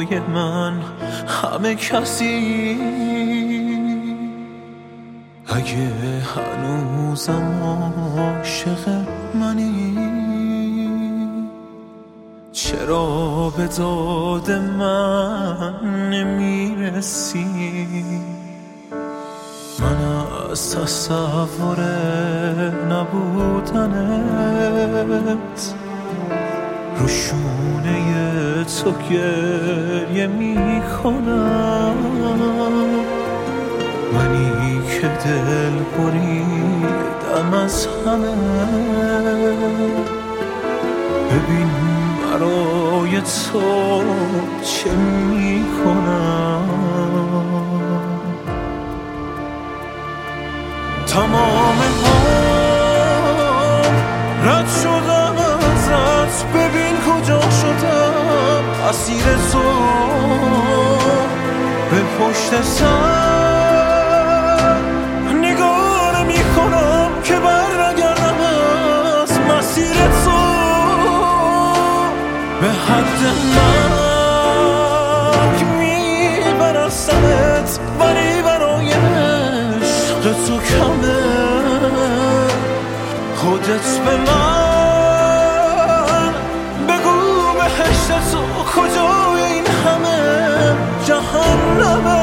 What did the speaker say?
برای من همه کسی. اگه هنوزم عاشق منی، چرا به داد من نمیرسی؟ من از تصور نبودنت رو شونه تو گریه میکنم. منی که دل بریدم از همه، ببین برای تو چه میکنم. تمام عمر رد شدم ازت، ببین کجا شدم اسیر تو. به پشت سر نگاه نمی‌کنم که بر نگردم از مسیر تو. به حد مرگ میبرستمت، ولی برای عشق تو کمه. خودت به من بگو بهشت تو کجای این همه جهنمه.